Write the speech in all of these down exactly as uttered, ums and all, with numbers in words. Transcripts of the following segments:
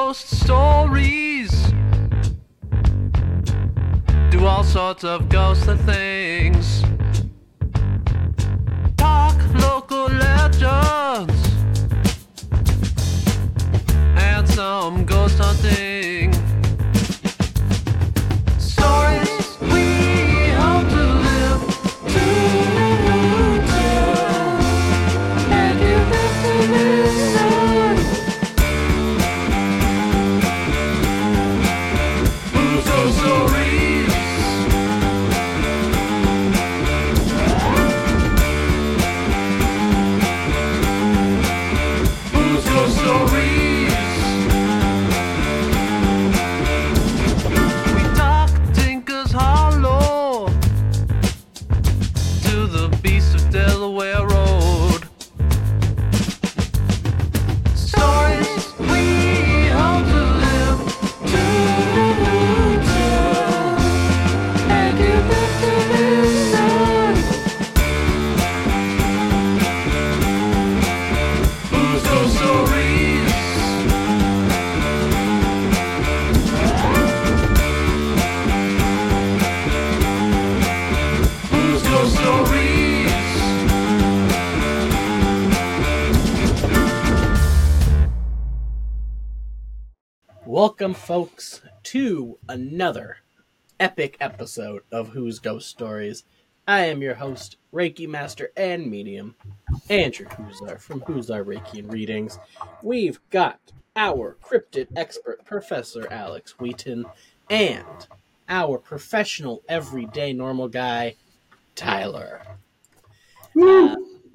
ghost stories. Do all sorts of ghostly things. Talk local legends. And some ghost hunting. Stories we hope to live to tell. And you have to listen. Who's Ghost Stories? Who's Ghost Stories? We talk Tinker's Hollow to the beast of Delaware Road. Stories we hope to live to tell. And you have to listen. Who's Ghost Stories? Who's Ghost Stories? Welcome, folks, to another epic episode of Who's Ghost Stories. I am your host, Reiki Master and Medium, Andrew Huzar from Huzar Reiki and Readings. We've got our cryptid expert, Professor Alex Wheaton, and our professional, everyday, normal guy, Tyler. Uh,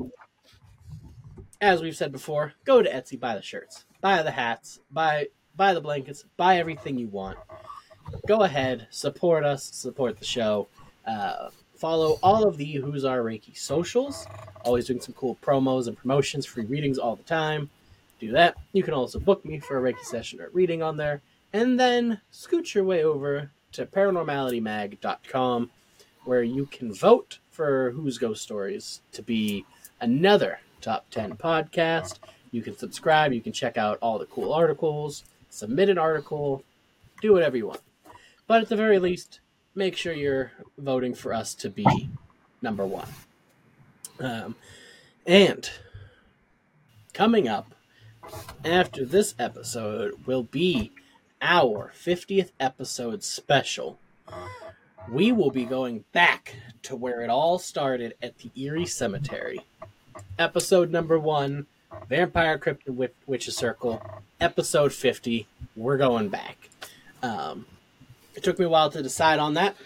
as we've said before, go to Etsy, buy the shirts, buy the hats, buy buy the blankets, buy everything you want. Go ahead, support us, support the show. Uh, follow all of the Who's Our Reiki socials. Always doing some cool promos and promotions, free readings all the time. Do that. You can also book me for a Reiki session or reading on there. And then scoot your way over to paranormality mag dot com, where you can vote for Who's Ghost Stories to be another top ten podcast. You can subscribe. You can check out all the cool articles, submit an article, do whatever you want. But at the very least, make sure you're voting for us to be number one. Um, and coming up after this episode will be our fiftieth episode special. We will be going back to where it all started at the Erie Cemetery. Episode number one, Vampire Cryptid Witches Circle. Episode fifty, we're going back. Um, it took me a while to decide on that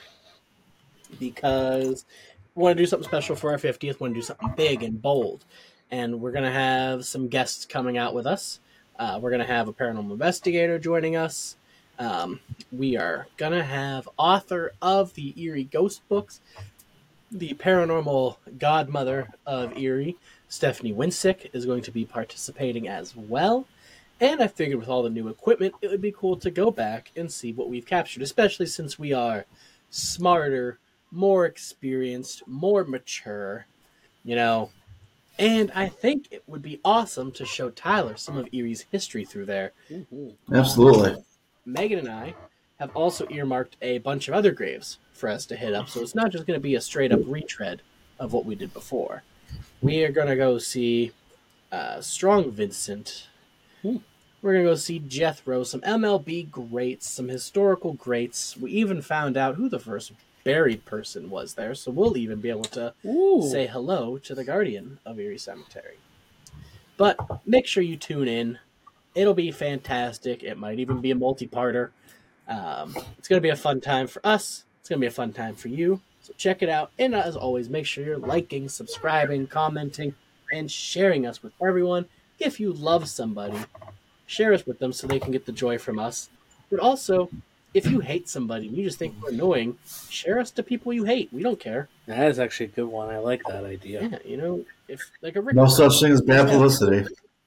because we want to do something special for our fiftieth. We want to do something big and bold. And we're going to have some guests coming out with us. Uh, we're going to have a paranormal investigator joining us. Um, we are going to have author of the Erie Ghost Books, the paranormal godmother of Erie, Stephanie Winsick, is going to be participating as well. And I figured with all the new equipment, it would be cool to go back and see what we've captured, especially since we are smarter, more experienced, more mature, you know. And I think it would be awesome to show Tyler some of Erie's history through there. Mm-hmm. Absolutely. Uh, Megan and I have also earmarked a bunch of other graves for us to hit up, so it's not just going to be a straight-up retread of what we did before. We are going to go see uh, Strong Vincent. Hmm. We're going to go see Jethro, some M L B greats, some historical greats. We even found out who the first buried person was there, so we'll even be able to Ooh. say hello to the guardian of Erie Cemetery. But make sure you tune in. It'll be fantastic. It might even be a multi-parter. Um, it's going to be a fun time for us. It's going to be a fun time for you. So check it out. And as always, make sure you're liking, subscribing, commenting, and sharing us with everyone. If you love somebody, share us with them so they can get the joy from us. But also, if you hate somebody and you just think we're annoying, share us to people you hate. We don't care. That is actually a good one. I like that idea. Yeah, you know, if like a Rick No such thing as bad publicity.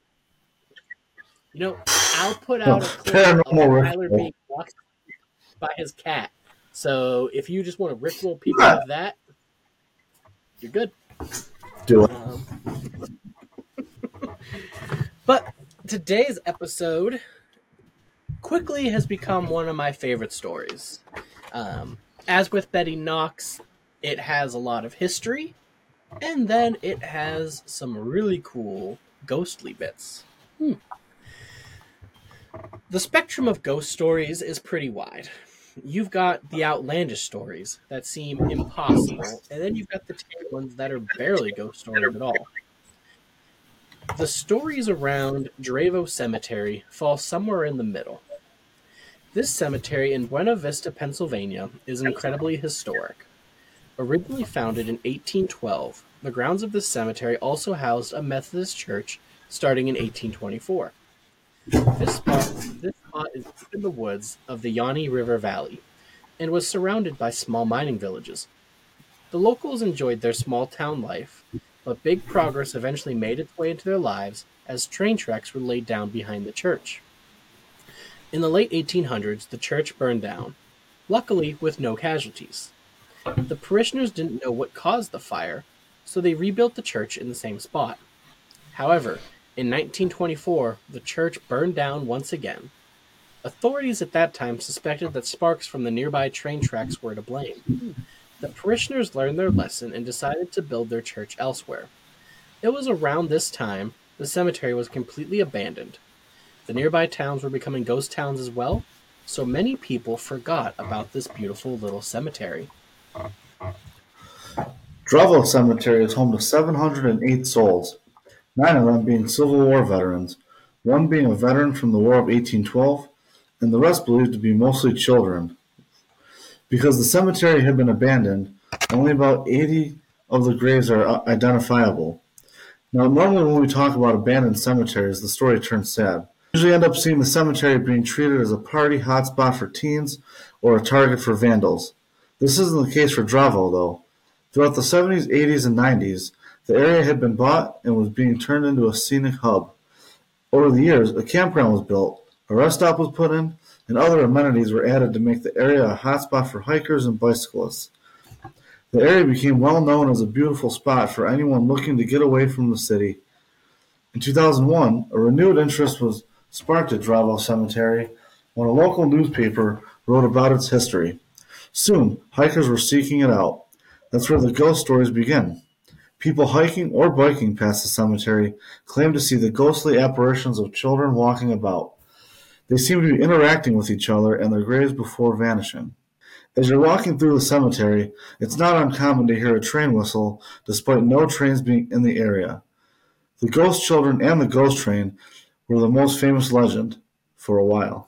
You know, I'll put out a clip Paranormal of Tyler Rick. being walked by his cat. So if you just want to rickroll people with that, you're good. Do it. Um, but today's episode quickly has become one of my favorite stories. Um, as with Betty Knox, it has a lot of history, and then it has some really cool ghostly bits. Hmm. The spectrum of ghost stories is pretty wide. You've got the outlandish stories that seem impossible, and then you've got the tame ones that are barely ghost stories at all. The stories around Dravo Cemetery fall somewhere in the middle. This cemetery in Buena Vista, Pennsylvania, is incredibly historic. Originally founded in eighteen twelve, the grounds of this cemetery also housed a Methodist church starting in eighteen twenty-four. This spot, this spot is deep in the woods of the Yonny River Valley and was surrounded by small mining villages. The locals enjoyed their small town life, but big progress eventually made its way into their lives as train tracks were laid down behind the church. In the late eighteen hundreds, the church burned down, luckily with no casualties. The parishioners didn't know what caused the fire, so they rebuilt the church in the same spot. However, in nineteen twenty-four, the church burned down once again. Authorities at that time suspected that sparks from the nearby train tracks were to blame. The parishioners learned their lesson and decided to build their church elsewhere. It was around this time the cemetery was completely abandoned. The nearby towns were becoming ghost towns as well, so many people forgot about this beautiful little cemetery. Dravo Cemetery is home to seven hundred eight souls, nine of them being Civil War veterans, one being a veteran from the War of eighteen twelve, and the rest believed to be mostly children. Because the cemetery had been abandoned, only about eighty of the graves are identifiable. Now, normally when we talk about abandoned cemeteries, the story turns sad. We usually end up seeing the cemetery being treated as a party hotspot for teens or a target for vandals. This isn't the case for Dravo, though. Throughout the seventies, eighties, and nineties, the area had been bought and was being turned into a scenic hub. Over the years, a campground was built, a rest stop was put in, and other amenities were added to make the area a hotspot for hikers and bicyclists. The area became well known as a beautiful spot for anyone looking to get away from the city. In two thousand one, a renewed interest was sparked at Dravo Cemetery when a local newspaper wrote about its history. Soon, hikers were seeking it out. That's where the ghost stories begin. People hiking or biking past the cemetery claim to see the ghostly apparitions of children walking about. They seem to be interacting with each other and their graves before vanishing. As you're walking through the cemetery, it's not uncommon to hear a train whistle despite no trains being in the area. The ghost children and the ghost train were the most famous legend for a while.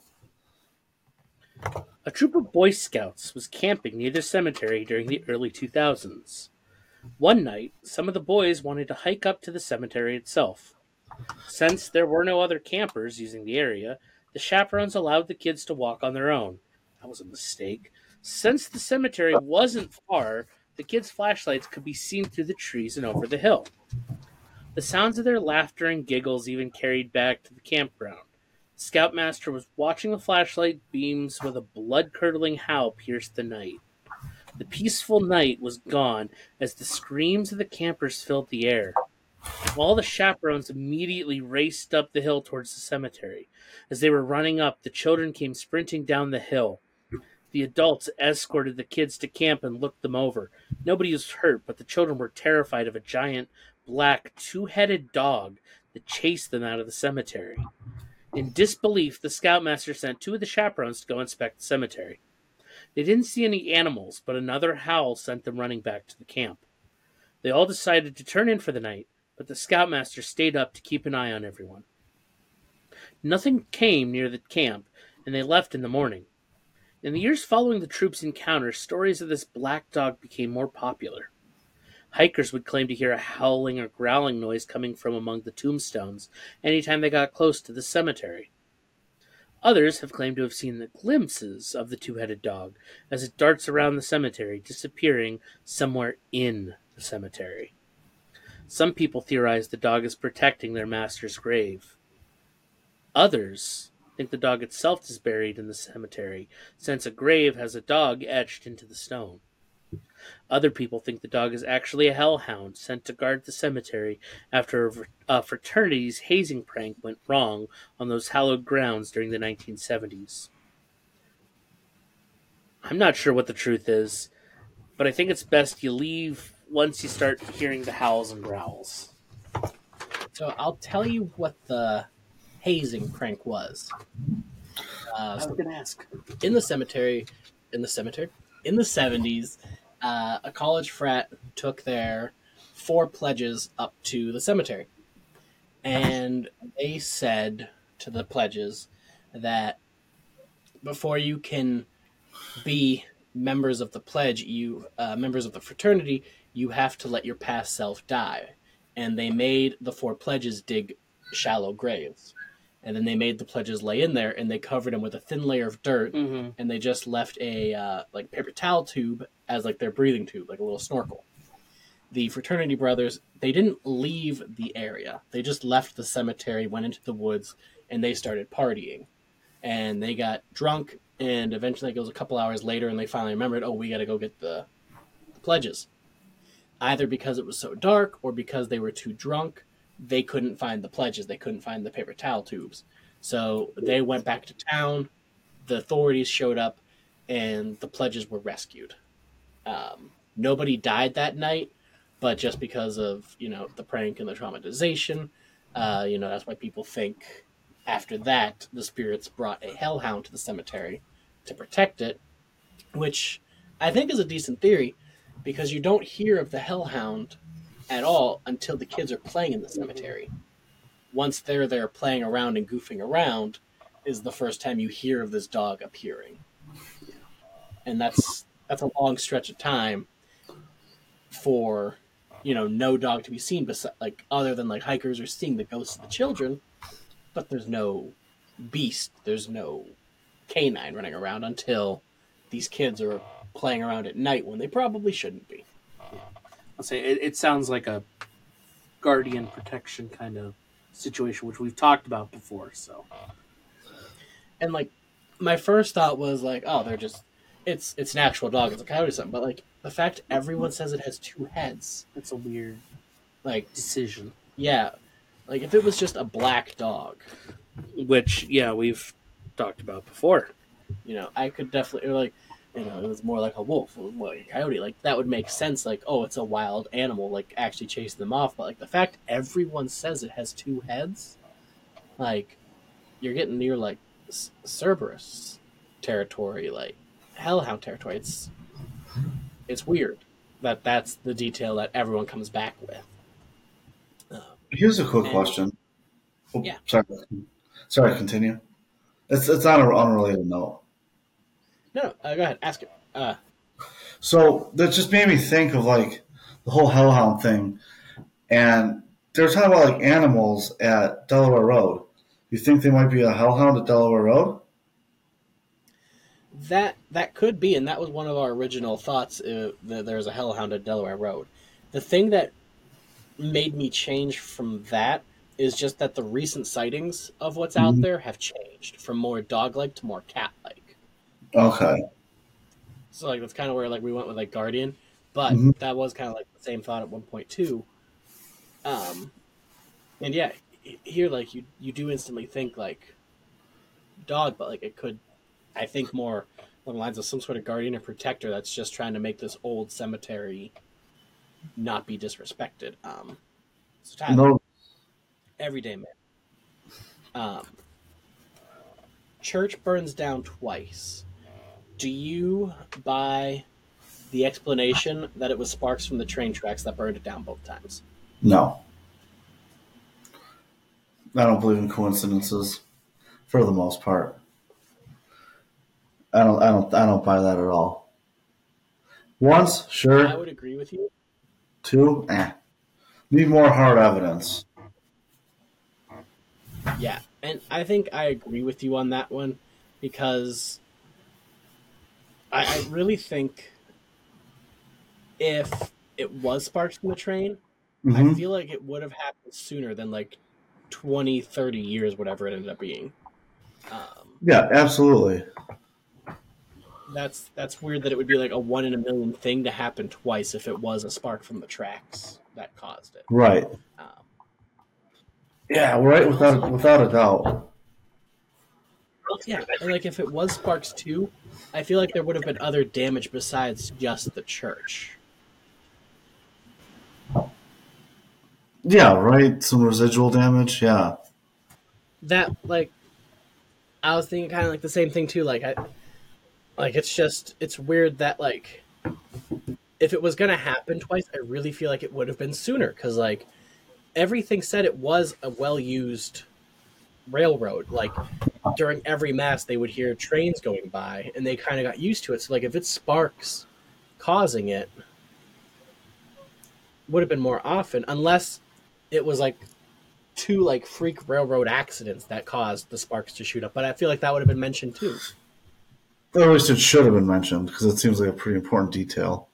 A troop of Boy Scouts was camping near the cemetery during the early two thousands. One night, some of the boys wanted to hike up to the cemetery itself. Since there were no other campers using the area, the chaperones allowed the kids to walk on their own. That was a mistake. Since the cemetery wasn't far, the kids' flashlights could be seen through the trees and over the hill. The sounds of their laughter and giggles even carried back to the campground. The Scoutmaster was watching the flashlight beams when a blood-curdling howl pierced the night. The peaceful night was gone as the screams of the campers filled the air. All the chaperones immediately raced up the hill towards the cemetery. As they were running up, the children came sprinting down the hill. The adults escorted the kids to camp and looked them over. Nobody was hurt, but the children were terrified of a giant, black, two-headed dog that chased them out of the cemetery. In disbelief, the Scoutmaster sent two of the chaperones to go inspect the cemetery. They didn't see any animals, but another howl sent them running back to the camp. They all decided to turn in for the night, but the Scoutmaster stayed up to keep an eye on everyone. Nothing came near the camp, and they left in the morning. In the years following the troops' encounter, stories of this black dog became more popular. Hikers would claim to hear a howling or growling noise coming from among the tombstones anytime they got close to the cemetery. Others have claimed to have seen the glimpses of the two-headed dog as it darts around the cemetery, disappearing somewhere in the cemetery. Some people theorize the dog is protecting their master's grave. Others think the dog itself is buried in the cemetery, since a grave has a dog etched into the stone. Other people think the dog is actually a hellhound sent to guard the cemetery after a fr- a fraternity's hazing prank went wrong on those hallowed grounds during the nineteen seventies. I'm not sure what the truth is, but I think it's best you leave once you start hearing the howls and growls. So I'll tell you what the hazing prank was. Uh, so going to ask. in the cemetery, in the cemetery, in the seventies, uh, a college frat took their four pledges up to the cemetery, and they said to the pledges that before you can be members of the pledge, you uh, members of the fraternity, you have to let your past self die. And they made the four pledges dig shallow graves. And then they made the pledges lay in there, and they covered them with a thin layer of dirt, Mm-hmm. and they just left a uh, like paper towel tube as like their breathing tube, like a little snorkel. The fraternity brothers, they didn't leave the area. They just left the cemetery, went into the woods, and they started partying. And they got drunk, and eventually it goes a couple hours later, and they finally remembered, oh, we got to go get the, the pledges. Either because it was so dark or because they were too drunk, they couldn't find the pledges. They couldn't find the paper towel tubes. So they went back to town. The authorities showed up, and the pledges were rescued. Um, nobody died that night, but just because of, you know, the prank and the traumatization, uh, you know, that's why people think after that the spirits brought a hellhound to the cemetery to protect it, which I think is a decent theory, because you don't hear of the hellhound at all until the kids are playing in the cemetery. Once they're there playing around and goofing around is the first time you hear of this dog appearing. And that's that's a long stretch of time for, you know, no dog to be seen, besi- like other than like hikers are seeing the ghosts of the children, but there's no beast, there's no canine running around until these kids are playing around at night when they probably shouldn't be. I'll say it, it sounds like a guardian protection kind of situation, which we've talked about before. So, And like, my first thought was like, oh, they're just, it's it's an actual dog, it's a coyote or something. But like, the fact everyone says it has two heads, it's a weird like, decision. yeah, like if it was just a black dog, Which, yeah, we've talked about before. you know, I could definitely, or like, you know, it was more like a wolf, or more like a coyote, like that would make sense. Like, oh, it's a wild animal, like actually chasing them off. But like the fact everyone says it has two heads, like you're getting near like S- Cerberus territory, like hellhound territory. It's it's weird that that's the detail that everyone comes back with. Um, Here's a quick And- question. Oh, Yeah. Sorry. Sorry, continue. It's it's on a unrelated note. no, no uh, go ahead, ask it. Uh, So that just made me think of like the whole hellhound thing, and they're talking about like animals at Delaware Road. You think they might be a hellhound at Delaware Road? That that could be, and that was one of our original thoughts. Uh, that there's a hellhound at Delaware Road. The thing that made me change from that is just that the recent sightings of what's out Mhm. there have changed from more dog-like to more cat-like. Okay. So like that's kind of where like we went with like Guardian, but Mhm. that was kind of like the same thought at one point too. Um, and yeah, h- here like you you do instantly think like dog, but like it could, I think more along the lines of some sort of guardian or protector that's just trying to make this old cemetery not be disrespected. Um, so Tyler, No. everyday man. Um, church burns down twice. Do you buy the explanation that it was sparks from the train tracks that burned it down both times? No. I don't believe in coincidences, for the most part. I don't. I don't. I don't buy that at all. Once, I sure. would agree with you. Two, eh. Need more hard evidence. Yeah, and I think I agree with you on that one because I, I really think if it was sparks from the train, I hmm feel like it would have happened sooner than like twenty, thirty years, whatever it ended up being. Um, Yeah, absolutely. that's that's weird that it would be like a one in a million thing to happen twice if it was a spark from the tracks that caused it. Right. Um, Yeah, right. Without without a doubt. yeah, and like if it was sparks too, I feel like there would have been other damage besides just the church. Yeah, right. Some residual damage. Yeah. That like, I was thinking kind of like the same thing too. Like I, like it's just it's weird that like, if it was gonna happen twice, I really feel like it would have been sooner because like everything said it was a well used railroad. Like during every mass, they would hear trains going by, and they kind of got used to it. So like if it's sparks causing it, would have been more often, unless it was like two like freak railroad accidents that caused the sparks to shoot up. But I feel like that would have been mentioned too. At least it should have been mentioned because it seems like a pretty important detail.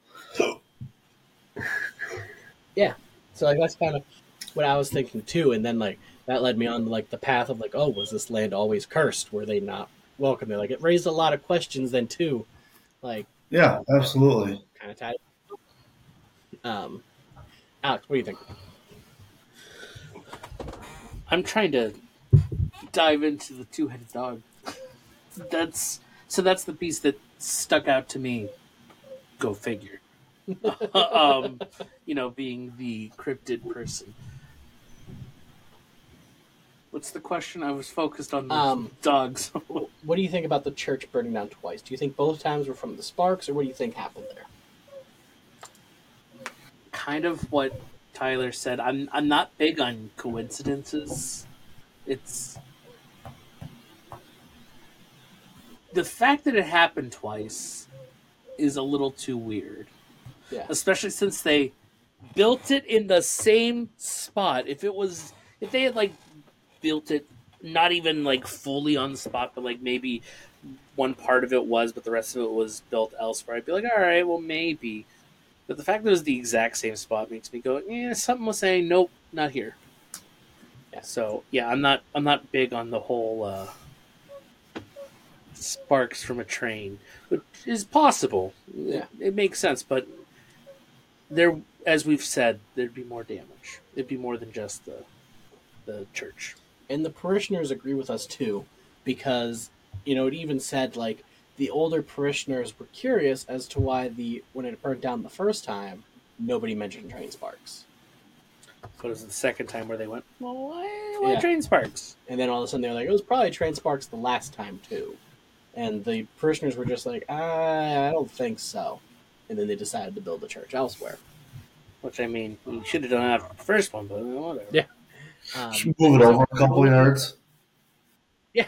Yeah. So like that's kind of what I was thinking too, and then like that led me on like the path of like, oh, was this land always cursed? Were they not welcome there? Like it raised a lot of questions then too. Like Yeah, absolutely. kind of tied. Um, Alex, what do you think? I'm trying to dive into the two-headed dog. That's so. That's the piece that stuck out to me. Go figure. um, you know, being the cryptid person. What's the question? I was focused on the Um, dogs. What do you think about the church burning down twice? Do you think both times were from the sparks, or what do you think happened there? Kind of what Tyler said. I'm I'm not big on coincidences. It's the fact that it happened twice is a little too weird. Yeah. Especially since they built it in the same spot. If it was if they had like built it not even like fully on the spot, but like maybe one part of it was, but the rest of it was built elsewhere, I'd be like, all right, well maybe. But the fact that it was the exact same spot makes me go, yeah, something was saying, nope, not here. Yeah. So yeah, I'm not I'm not big on the whole uh, sparks from a train, which is possible. Yeah. It, it makes sense, but there, as we've said, there'd be more damage. It'd be more than just the the church. And the parishioners agree with us too, because you know it even said like the older parishioners were curious as to why the when it burnt down the first time, nobody mentioned train sparks, So it was the second time where they went, well, why, why Yeah. train sparks? and then all of a sudden they're like, it was probably train sparks the last time too, and the parishioners were just like, I, I don't think so, and then they decided to build a church elsewhere. Which I mean, we should have done that after the first one, but whatever. Yeah. Um, Move it over a couple of yards. yeah.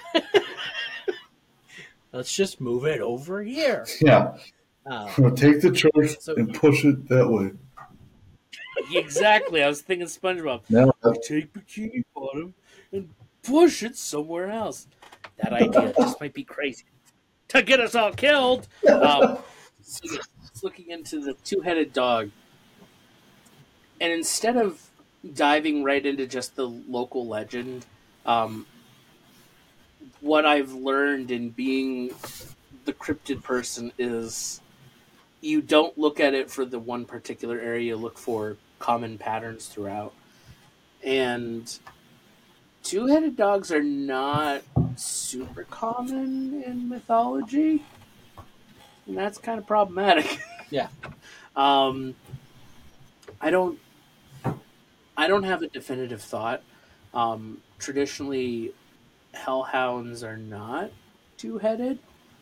Let's just move it over here. Yeah. Um, Take the church So- and push it that way. Exactly. I was thinking SpongeBob. Now, Take Bikini Bottom and push it somewhere else. That idea just might be crazy to get us all killed. Um, so just looking into the two-headed dog, and instead of diving right into just the local legend, um, what I've learned in being the cryptid person is you don't look at it for the one particular area, you look for common patterns throughout. And two-headed dogs are not super common in mythology, and that's kind of problematic. Yeah. um, I don't. I don't have a definitive thought. Um, traditionally, hellhounds are not two-headed,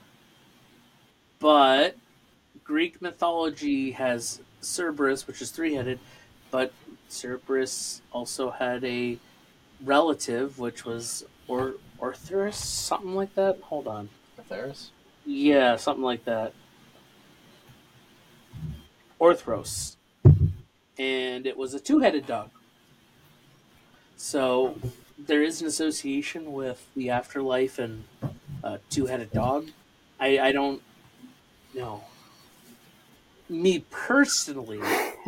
but Greek mythology has Cerberus, which is three-headed, but Cerberus also had a relative, which was or Orthrus, something like that. Hold on. Ferris? Yeah, something like that. Orthros. And it was a two-headed dog. So there is an association with the afterlife and a two-headed dog. I, I don't know. Me personally,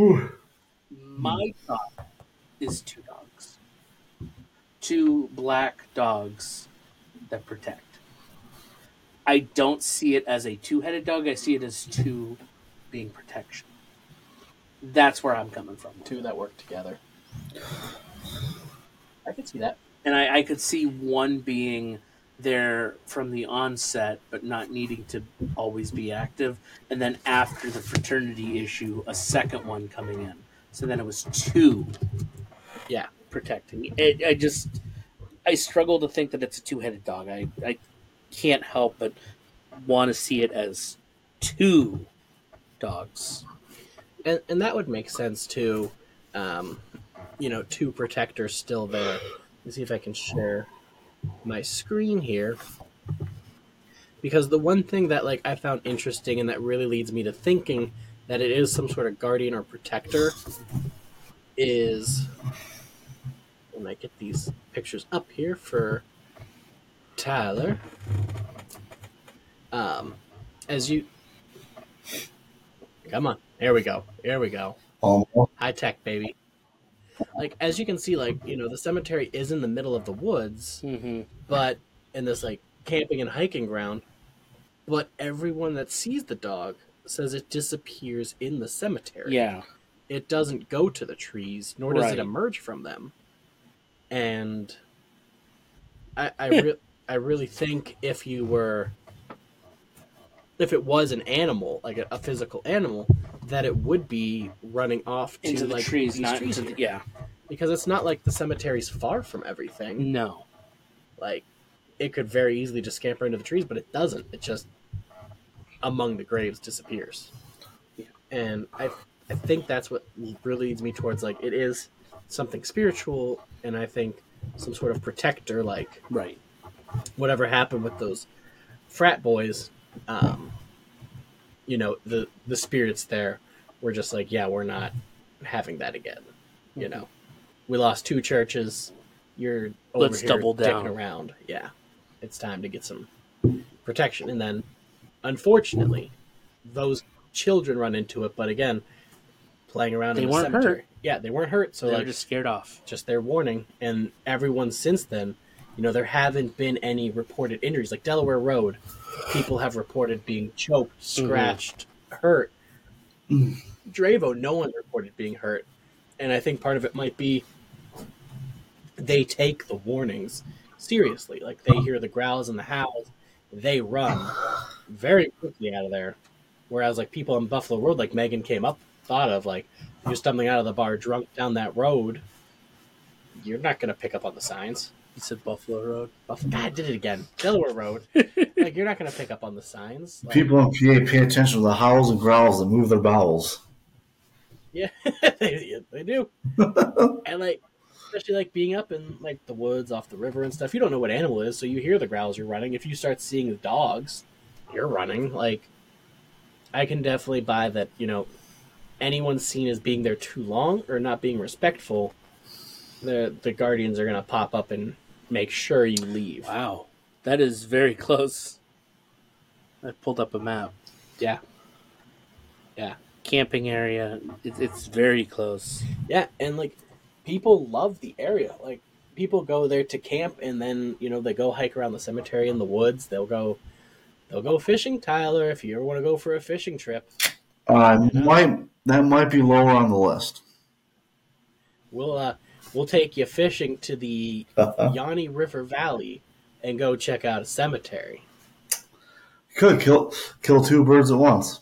my thought is two dogs. Two black dogs that protect. I don't see it as a two-headed dog. I see it as two being protection. That's where I'm coming from. Two that work together. I could see that. And I, I could see one being there from the onset, but not needing to always be active. And then after the fraternity issue, a second one coming in. So then it was two Yeah. protecting. It, I just, I struggle to think that it's a two-headed dog. I, I can't help but want to see it as two dogs. And, and that would make sense too. Um, you know, two protectors still there. Let me see if I can share my screen here. Because the one thing that like I found interesting and that really leads me to thinking that it is some sort of guardian or protector is when I get these pictures up here for Tyler. Um, as you come on, here we go. Here we go. Um, High tech, baby. Like as you can see, like you know, the cemetery is in the middle of the woods, Mm-hmm. but in this like camping and hiking ground. But everyone that sees the dog says it disappears in the cemetery. Yeah. It doesn't go to the trees, nor does Right. it emerge from them. And I I, re- I really think if you were, if it was an animal, like a, a physical animal, that it would be running off to Into the like trees, these not trees into the, here. yeah. Because it's not like the cemetery's far from everything. No. Like it could very easily just scamper into the trees, but it doesn't. It just among the graves disappears. Yeah. And I I think that's what really leads me towards like it is something spiritual, and I think some sort of protector, like Right. whatever happened with those frat boys, um, you know, the the spirits there were just like, yeah, we're not having that again. You know, we lost two churches. You're over Let's here double dicking down. around. Yeah, it's time to get some protection. And then, unfortunately, those children run into it. But again, playing around They in the weren't cemetery. hurt. Yeah, they weren't hurt. So They were like, just scared off. just their warning. And everyone since then, you know, there haven't been any reported injuries. Like Delaware Road, people have reported being choked, scratched, hurt. Dravo, no one reported being hurt. And I think part of it might be they take the warnings seriously. Like they hear the growls and the howls, they run very quickly out of there. Whereas like people on Buffalo Road, like Megan came up, thought of like you're stumbling out of the bar drunk down that road, you're not gonna pick up on the signs. You said Buffalo Road. Buffalo, God, I did it again. Delaware Road. Like you're not gonna pick up on the signs. Like, people in P A pay attention to the howls and growls that move their bowels. Yeah, they, they do. And like, especially like being up in like the woods off the river and stuff, you don't know what animal it is, so you hear the growls, you're running. If you start seeing the dogs, you're running. Like, I can definitely buy that. You know, anyone seen as being there too long or not being respectful, the the guardians are gonna pop up and make sure you leave. Wow. That is very close. I pulled up a map. Yeah, yeah. Camping area. It, it's very close. Yeah, and like people love the area. Like people go there to camp, and then you know they go hike around the cemetery in the woods. They'll go, they'll go fishing. Tyler, if you ever want to go for a fishing trip, Uh, might that might be lower on the list. we'll uh we'll take you fishing to the Yanni River Valley and go check out a cemetery. Could kill kill two birds at once.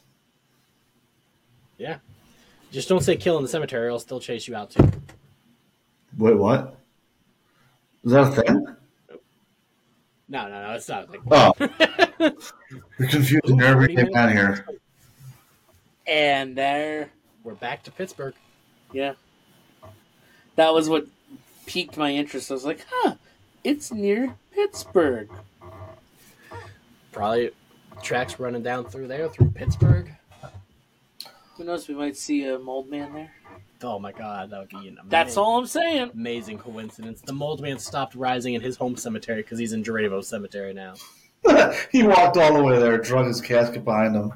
Yeah, just don't say kill in the cemetery; I'll still chase you out too. Wait, what? Is that a thing? No, no, no, it's not a thing. Oh, you're confusing Ooh, everything forty down minutes. here. And there, We're back to Pittsburgh. yeah. That was what piqued my interest. I was like, huh, it's near Pittsburgh. Probably tracks running down through there through Pittsburgh. Who knows? We might see a mold man there. Oh my God, that would be an amazing. That's all I'm saying. Amazing coincidence. The mold man stopped rising in his home cemetery because he's in Dravo Cemetery now. He walked all the way there, drug his casket behind him.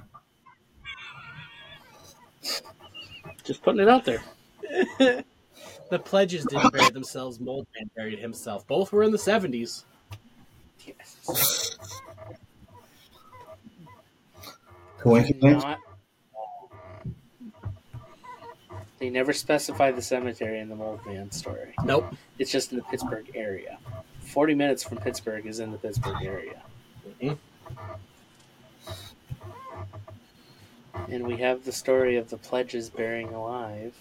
Just putting it out there. The pledges didn't bury themselves. Mold man buried himself. Both were in the seventies. Yes. Coincidence? Not. They never specify the cemetery in the Mold Man story. Nope. It's just in the Pittsburgh area. Forty minutes from Pittsburgh is in the Pittsburgh area. Mhm. And we have the story of the pledges burying alive.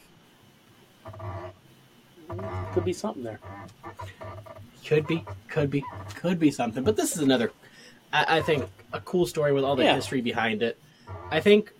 Could be something there. Could be, could be, could be something. But this is another, I, I think, a cool story with all the Yeah. history behind it. I think,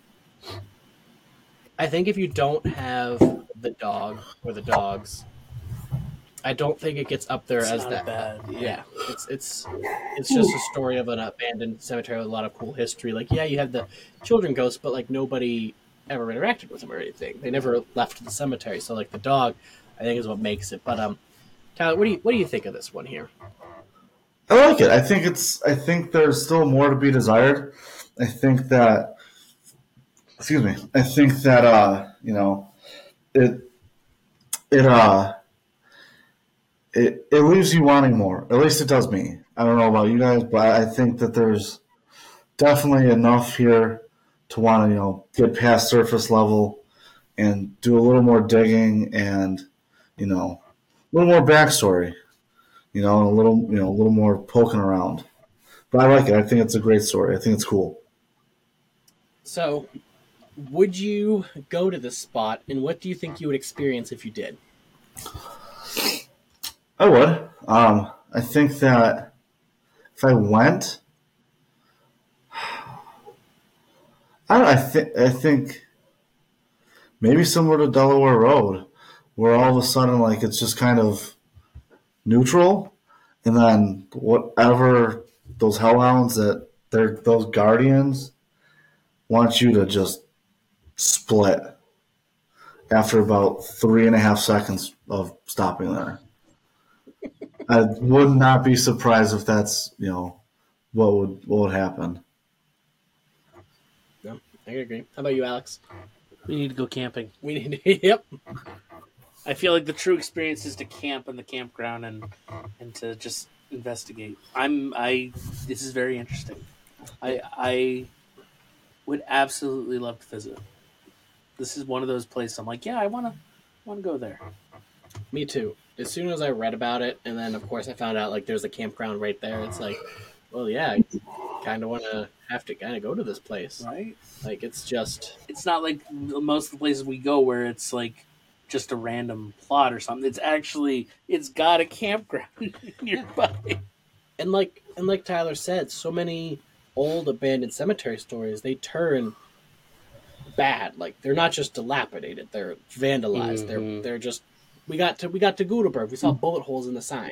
I think if you don't have the dog or the dogs, I don't think it gets up there It's as not that. bad. Yeah, it's it's it's just a story of an abandoned cemetery with a lot of cool history. Like, yeah, you have the children ghosts, but like nobody ever interacted with them or anything. They never left the cemetery. So like the dog, I think, is what makes it. But um, Tyler, what do you what do you think of this one here? I like it. I think it's. I think there's still more to be desired. I think that. Excuse me. I think that uh, you know, it it uh, it it leaves you wanting more. At least it does me. I don't know about you guys, but I think that there's definitely enough here to want to you know get past surface level and do a little more digging and you know a little more backstory. You know, and a little you know a little more poking around. But I like it. I think it's a great story. I think it's cool. So, would you go to this spot, and what do you think you would experience if you did? I would. Um, I think that if I went, I don't. I think. I think maybe similar to Delaware Road, where all of a sudden, like, it's just kind of neutral, and then whatever those hellhounds that they're those guardians want you to just split after about three and a half seconds of stopping there. I would not be surprised if that's you know what would what would happen. No, I agree. How about you, Alex? We need to go camping. We need. Yep. I feel like the true experience is to camp in the campground and and to just investigate. I'm I. This is very interesting. I I would absolutely love to visit. This is one of those places I'm like, yeah, I wanna wanna go there. Me too. As soon as I read about it, and then of course I found out like there's a campground right there. It's like, well, yeah, I kind of want to have to kind of go to this place. Right? Like it's just It's not like most of the places we go where it's like just a random plot or something. It's actually it's got a campground nearby. and like and like Tyler said, so many old abandoned cemetery stories they turn bad. Like they're not just dilapidated; they're vandalized. Mhm. They're they're just we got to we got to Gutenberg. We saw bullet holes in the sign.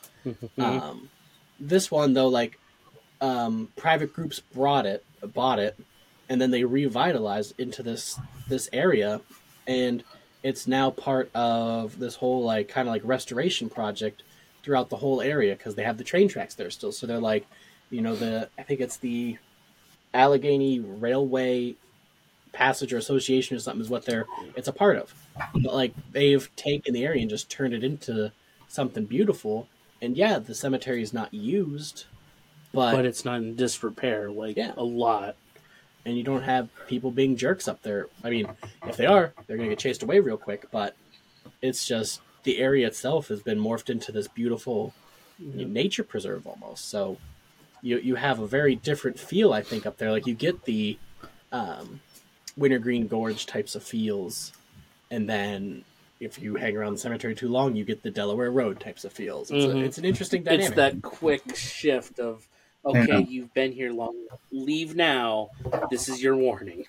Um, this one though, like um, private groups brought it, bought it, and then they revitalized into this this area, and it's now part of this whole like kind of like restoration project throughout the whole area because they have the train tracks there still. So they're like, you know, the I think it's the Allegheny Railway Passenger Association or something is what they're it's a part of. But like they've taken the area and just turned it into something beautiful. And yeah, the cemetery is not used, but, But it's not in disrepair, like Yeah. a lot. and you don't have people being jerks up there. I mean, if they are, they're gonna get chased away real quick. But it's just the area itself has been morphed into this beautiful nature preserve almost. So you you have a very different feel, I think, up there. Like you get the um, Wintergreen Gorge types of feels, and then if you hang around the cemetery too long, you get the Delaware Road types of feels. It's, Mhm. a, it's an interesting dynamic. It's that quick shift of okay, Yeah. you've been here long, leave now. This is your warning.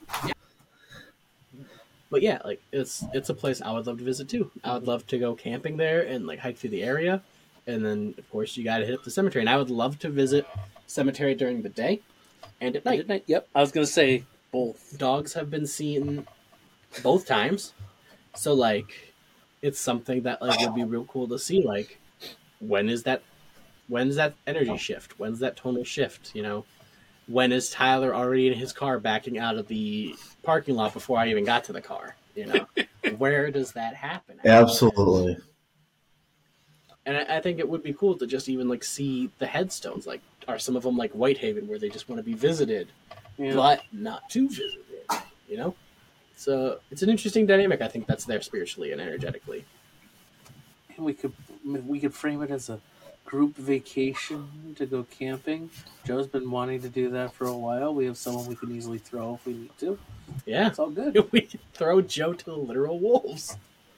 But yeah, like it's it's a place I would love to visit too. I would love to go camping there and like hike through the area, and then of course you got to hit up the cemetery. And I would love to visit cemetery during the day and at night. Night, night. Yep, I was gonna say both. Dogs have been seen both times, so like it's something that like would be real cool to see. Like when is that? When's that energy shift? When's that tonal shift? You know, when is Tyler already in his car backing out of the parking lot before I even got to the car? You know, where does that happen? Absolutely. And I, I think it would be cool to just even like see the headstones. Like, are some of them like Whitehaven where they just want to be visited? Yeah. but not to visit it. You know, so it's an interesting dynamic. I think that's there spiritually and energetically. And we could we could frame it as a group vacation to go camping. Joe's been wanting to do that for a while. We have someone we can easily throw if we need to. Yeah, It's all good. we could throw Joe to the literal wolves.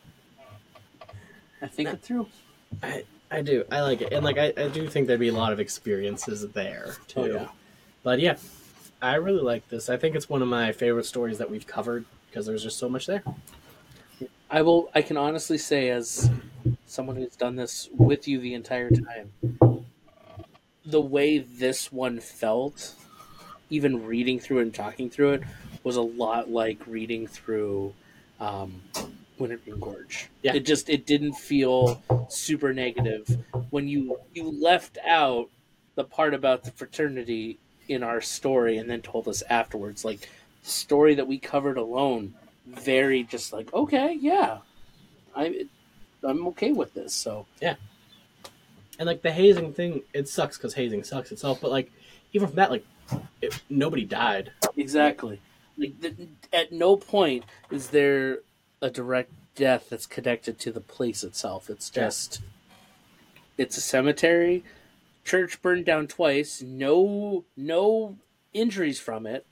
I think it through. I I do. I like it, and like I, I do think there'd be a lot of experiences there too. Oh, yeah. But yeah, I really like this. I think it's one of my favorite stories that we've covered because there's just so much there. I will. I can honestly say, as someone who's done this with you the entire time, the way this one felt, even reading through it and talking through it, was a lot like reading through um, Wintergreen Gorge. Yeah. It just it didn't feel super negative when you you left out the part about the fraternity in our story and then told us afterwards. Like the story that we covered alone, very just like, okay, yeah, I I'm okay with this. So And like the hazing thing, it sucks because hazing sucks itself. But like even from that, like it, nobody died. exactly, like the, at no point is there a direct death that's connected to the place itself. It's just it's a cemetery. Church burned down twice. No, no injuries from it.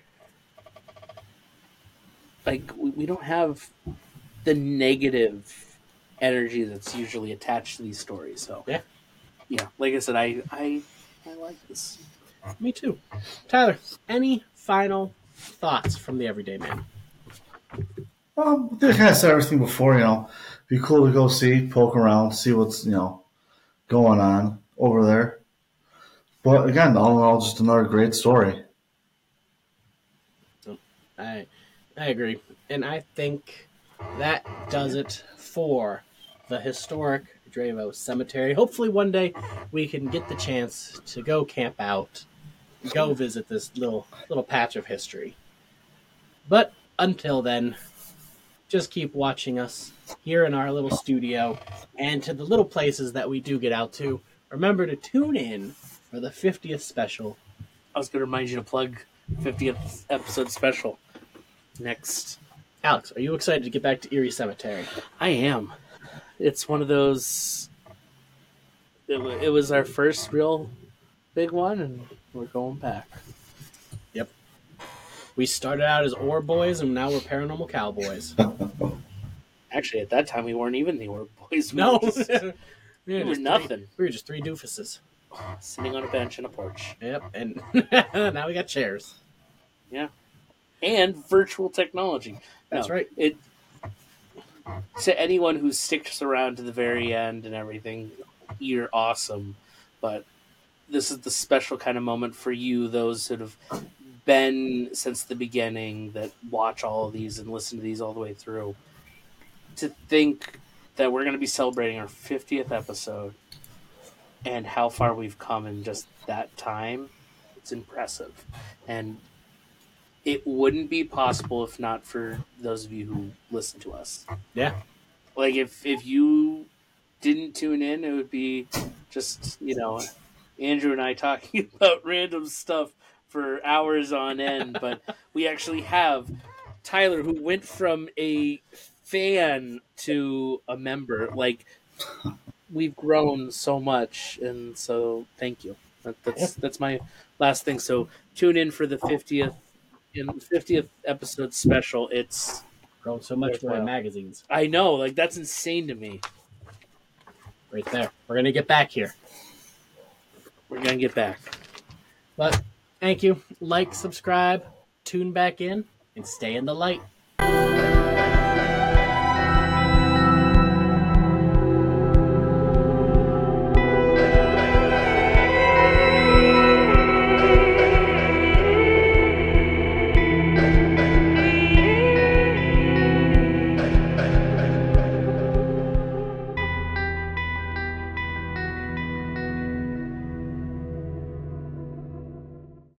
Like we, we don't have the negative energy that's usually attached to these stories. So Yeah. yeah. Like I said, I I, I like this. Me too. Tyler, any final thoughts from the everyday man? Um, they kind of said everything before, you know. Be cool to go see, poke around, see what's, you know, going on over there. But again, all in all, just another great story. I I agree. And I think that does it for the historic Dravo Cemetery. Hopefully one day we can get the chance to go camp out, go visit this little little patch of history. But until then, just keep watching us here in our little studio and to the little places that we do get out to. Remember to tune in for the fiftieth special. I was going to remind you to plug fiftieth episode special next. Alex, are you excited to get back to Erie Cemetery? I am. It's one of those. It, wa- it was our first real big one, and we're going back. We started out as Ore Boys, and now we're Paranormal Cowboys. Actually, at that time, we weren't even the Orb Boys. We No, were just we we were just nothing. Three, we were just three doofuses. Sitting on a bench in a porch. Yep, and now we got chairs. And virtual technology. That's No, right. It to anyone who sticks around to the very end and everything, you're awesome. But this is the special kind of moment for you, those that have been since the beginning, that watch all of these and listen to these all the way through. To think that we're going to be celebrating our fiftieth episode and how far we've come in just that time, it's impressive. And it wouldn't be possible if not for those of you who listen to us. Yeah. Like if if you didn't tune in, it would be just, you know, Andrew and I talking about random stuff for hours on end. But we actually have Tyler, who went from a fan to a member. Like we've grown so much, and so thank you. That, that's that's my last thing. So tune in for the fiftieth in fiftieth episode special. It's Grown so much more in Worthwhile. magazines. I know, like that's insane to me. Right there. We're going to get back here. We're gonna get back. But thank you. Like, subscribe, tune back in, and stay in the light.